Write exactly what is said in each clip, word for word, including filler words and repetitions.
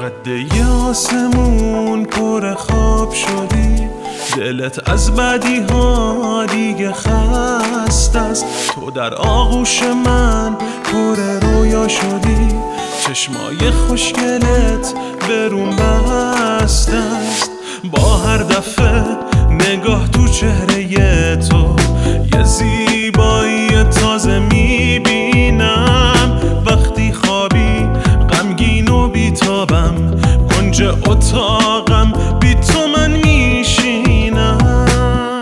خده آسمون پر خواب شدی، دلت از بدی ها دیگه خسته است. تو در آغوش من پر رویا شدی، چشمای خوشگلت برون بسته است. با هر دفعه نگاه تو چهره تو یه زیبایی تازه میبینم. وقتی خوابی غمگین و بیتابم، کنج اتاقم بی تو من میشینم.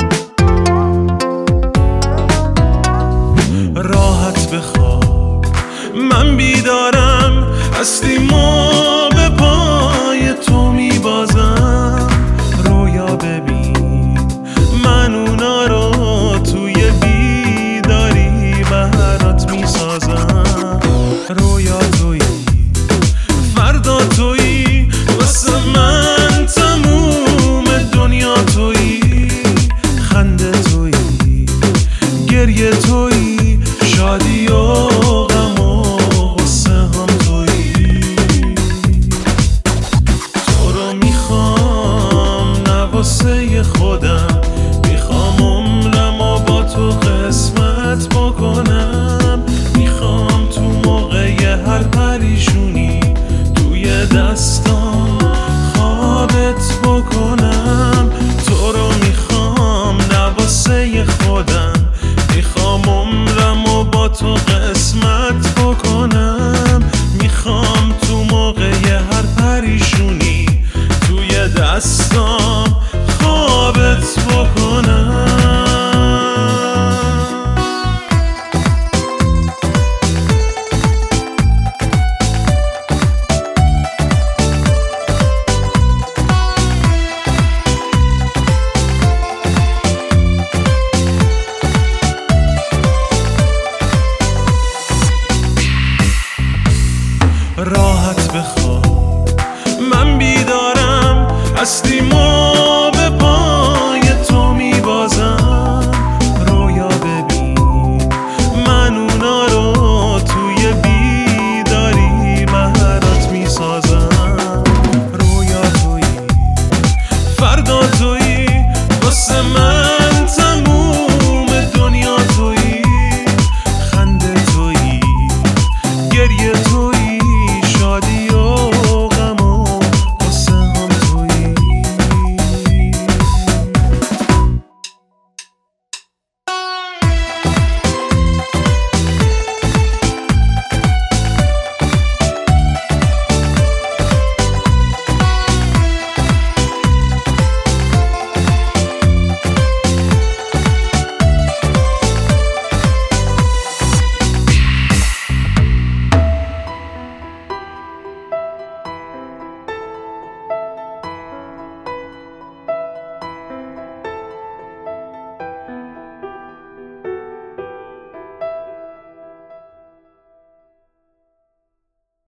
راحت بخواب من بیدارم، هستی ما به پای تو میبازم. رویا ببین من اونا رو توی بیداری برات میسازم. رویا تویی، فردا تویی، واسه من تموم دنیا تویی. خنده تویی، گریه تویی، شادی و غم و غصه هم تویی. تو رو میخوام نه واسه خودم،